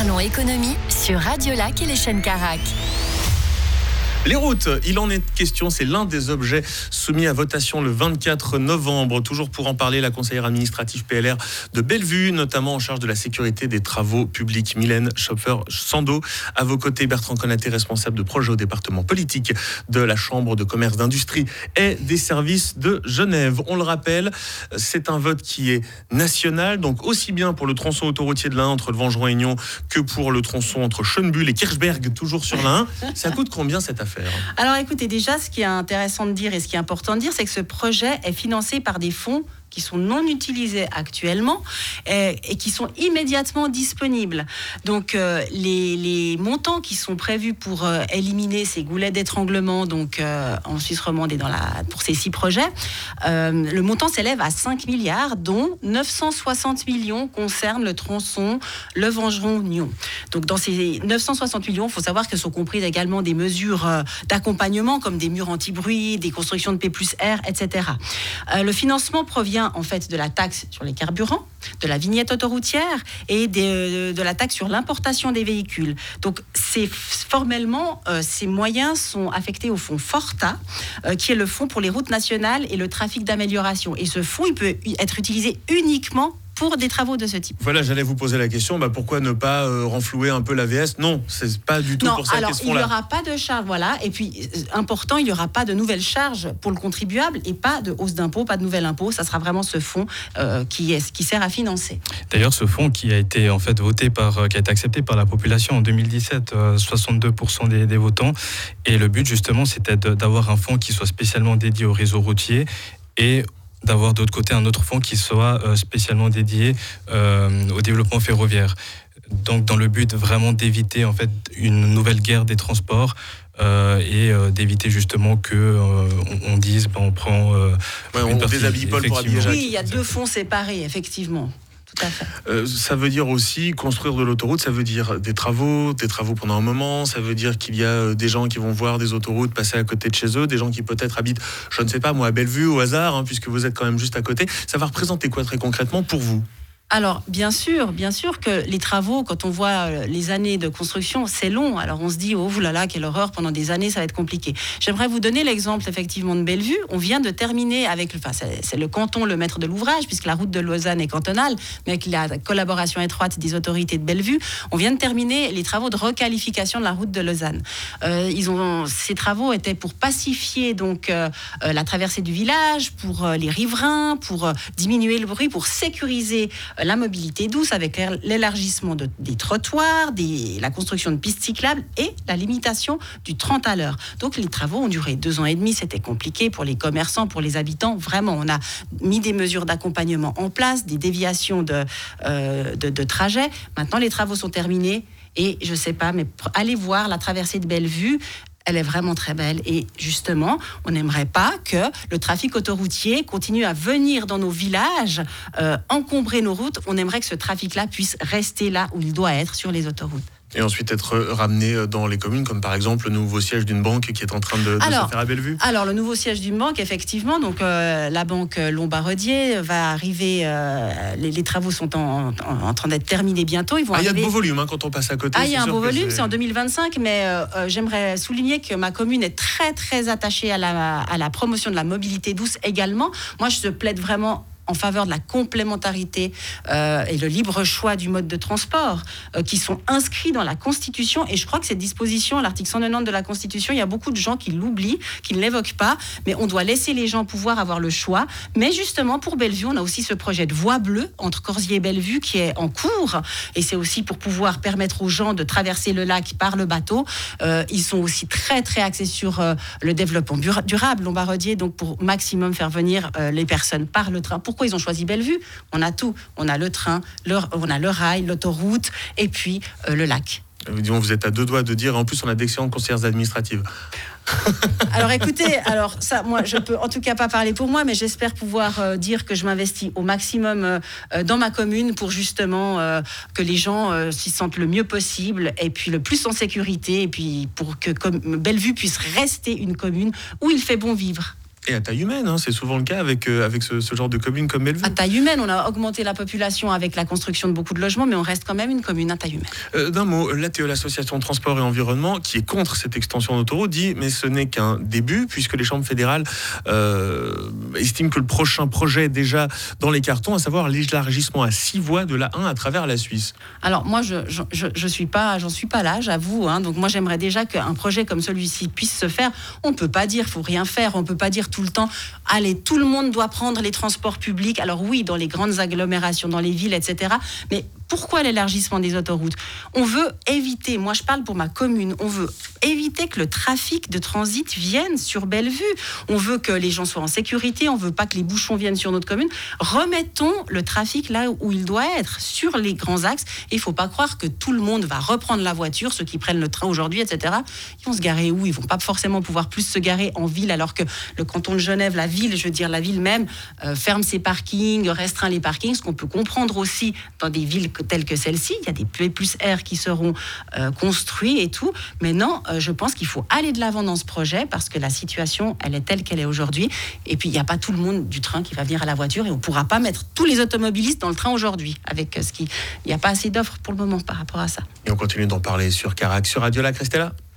Parlons économie sur Radio Lac et les chaînes Carac. Les routes, il en est question, c'est l'un des objets soumis à votation le 24 novembre. Toujours pour en parler, la conseillère administrative PLR de Bellevue, notamment en charge de la sécurité des travaux publics. Mylène Schopfer-Sando, à vos côtés, Bertrand Konaté, responsable de projet au département politique de la Chambre de commerce, d'industrie et des services de Genève. On le rappelle, c'est un vote qui est national, donc aussi bien pour le tronçon autoroutier de l'Ain entre le Vengeron-Aignan que pour le tronçon entre Schönbuhl et Kirchberg, toujours sur l'Ain. Ça coûte combien cette affaire ? Alors écoutez, déjà ce qui est intéressant de dire et ce qui est important de dire, c'est que ce projet est financé par des fonds qui sont non utilisés actuellement et qui sont immédiatement disponibles. Donc les montants qui sont prévus pour éliminer ces goulets d'étranglement donc en Suisse romande et pour ces 6 projets, le montant s'élève à 5 milliards, dont 960 millions concernent le tronçon Le Vengeron-Nyon. Donc dans ces 960 millions, il faut savoir que sont comprises également des mesures d'accompagnement comme des murs anti-bruit, des constructions de P+R, etc. Le financement provient en fait de la taxe sur les carburants, de la vignette autoroutière et de la taxe sur l'importation des véhicules. Donc formellement, ces moyens sont affectés au fonds Forta, qui est le fonds pour les routes nationales et le trafic d'amélioration. Et ce fonds, il peut être utilisé uniquement pour des travaux de ce type. Voilà, j'allais vous poser la question, pourquoi ne pas renflouer un peu l'AVS ? Non, c'est pas du tout pour ça qu'ils seront là. Il n'y aura pas de charge, voilà. Et puis, important, il n'y aura pas de nouvelles charges pour le contribuable et pas de hausse d'impôt, pas de nouvel impôt. Ça sera vraiment ce fonds qui sert à financer. D'ailleurs, ce fonds qui a été en fait qui a été accepté par la population en 2017, 62% des votants. Et le but, justement, c'était d'avoir un fonds qui soit spécialement dédié au réseau routier et d'avoir d'autre côté un autre fonds qui soit spécialement dédié au développement ferroviaire. Donc dans le but vraiment d'éviter en fait une nouvelle guerre des transports et d'éviter justement que on dise on prend on déshabille Paul pour habiller Jacques. Oui, il y a 2 fonds séparés effectivement. Tout à fait. Ça veut dire aussi construire de l'autoroute, ça veut dire des travaux pendant un moment, ça veut dire qu'il y a des gens qui vont voir des autoroutes passer à côté de chez eux, des gens qui peut-être habitent, je ne sais pas moi, à Bellevue au hasard, puisque vous êtes quand même juste à côté. Ça va représenter quoi très concrètement pour vous ? Alors, bien sûr que les travaux, quand on voit les années de construction, c'est long. Alors, on se dit, oh là là, quelle horreur, pendant des années, ça va être compliqué. J'aimerais vous donner l'exemple, effectivement, de Bellevue. On vient de terminer c'est le canton le maître de l'ouvrage, puisque la route de Lausanne est cantonale, mais avec la collaboration étroite des autorités de Bellevue, on vient de terminer les travaux de requalification de la route de Lausanne. Ces travaux étaient pour pacifier donc la traversée du village, pour les riverains, pour diminuer le bruit, pour sécuriser la mobilité douce avec l'élargissement des trottoirs, la construction de pistes cyclables et la limitation du 30 à l'heure. Donc les travaux ont duré 2 ans et demi, c'était compliqué pour les commerçants, pour les habitants. Vraiment, on a mis des mesures d'accompagnement en place, des déviations de trajets. Maintenant, les travaux sont terminés et je ne sais pas, mais allez voir la traversée de Bellevue. Elle est vraiment très belle et justement, on n'aimerait pas que le trafic autoroutier continue à venir dans nos villages, encombrer nos routes. On aimerait que ce trafic-là puisse rester là où il doit être, sur les autoroutes. Et ensuite être ramené dans les communes, comme par exemple le nouveau siège d'une banque qui est en train de se faire à Bellevue. Alors, le nouveau siège d'une banque, effectivement, donc la banque Lombardier va arriver, les travaux sont en train d'être terminés bientôt. Ils vont il y a de beaux volumes quand on passe à côté. Il y a un beau volume, c'est en 2025, mais j'aimerais souligner que ma commune est très, très attachée à la promotion de la mobilité douce également. Moi, je plaide vraiment en faveur de la complémentarité et le libre choix du mode de transport qui sont inscrits dans la Constitution. Et je crois que cette disposition, l'article 190 de la Constitution, il y a beaucoup de gens qui l'oublient, qui ne l'évoquent pas, mais on doit laisser les gens pouvoir avoir le choix. Mais justement, pour Bellevue, on a aussi ce projet de voie bleue entre Corsier et Bellevue qui est en cours. Et c'est aussi pour pouvoir permettre aux gens de traverser le lac par le bateau. Ils sont aussi très, très axés sur le développement durable, Lombardier, donc pour maximum faire venir les personnes par le train. Pourquoi ils ont choisi Bellevue ? On a tout. On a le train, on a le rail, l'autoroute et puis le lac. Vous êtes à 2 doigts de dire, en plus on a d'excellentes conseillères administratives. Alors écoutez, ça, moi je peux en tout cas pas parler pour moi, mais j'espère pouvoir dire que je m'investis au maximum dans ma commune pour justement que les gens s'y sentent le mieux possible et puis le plus en sécurité et puis pour que Bellevue puisse rester une commune où il fait bon vivre. Et à taille humaine, c'est souvent le cas avec ce genre de commune comme Bellevue. À taille humaine, on a augmenté la population avec la construction de beaucoup de logements, mais on reste quand même une commune à taille humaine. D'un mot, l'ATE, l'Association de Transport et Environnement, qui est contre cette extension d'autoroute, dit mais ce n'est qu'un début, puisque les chambres fédérales estiment que le prochain projet est déjà dans les cartons, à savoir l'élargissement à 6 voies de la 1 à travers la Suisse. Alors moi, j'en suis pas là, j'avoue. Donc moi, j'aimerais déjà qu'un projet comme celui-ci puisse se faire. On peut pas dire faut rien faire, on peut pas dire tout le temps allez, tout le monde doit prendre les transports publics. Alors oui, dans les grandes agglomérations, dans les villes, etc. Mais pourquoi l'élargissement des autoroutes ? On veut éviter, moi je parle pour ma commune, on veut éviter que le trafic de transit vienne sur Bellevue. On veut que les gens soient en sécurité, on veut pas que les bouchons viennent sur notre commune. Remettons le trafic là où il doit être, sur les grands axes. Et il faut pas croire que tout le monde va reprendre la voiture, ceux qui prennent le train aujourd'hui, etc. Ils vont se garer où ? Ils vont pas forcément pouvoir plus se garer en ville, alors que le canton de Genève, la ville même, ferme ses parkings, restreint les parkings, ce qu'on peut comprendre aussi dans des villes telles que celle-ci. Il y a des P+R qui seront construits et tout. Mais non, je pense qu'il faut aller de l'avant dans ce projet parce que la situation, elle est telle qu'elle est aujourd'hui. Et puis, il n'y a pas tout le monde du train qui va venir à la voiture et on ne pourra pas mettre tous les automobilistes dans le train aujourd'hui. Il n'y a pas assez d'offres pour le moment par rapport à ça. Et on continue d'en parler sur Carac, sur Radio Lac. Restez là.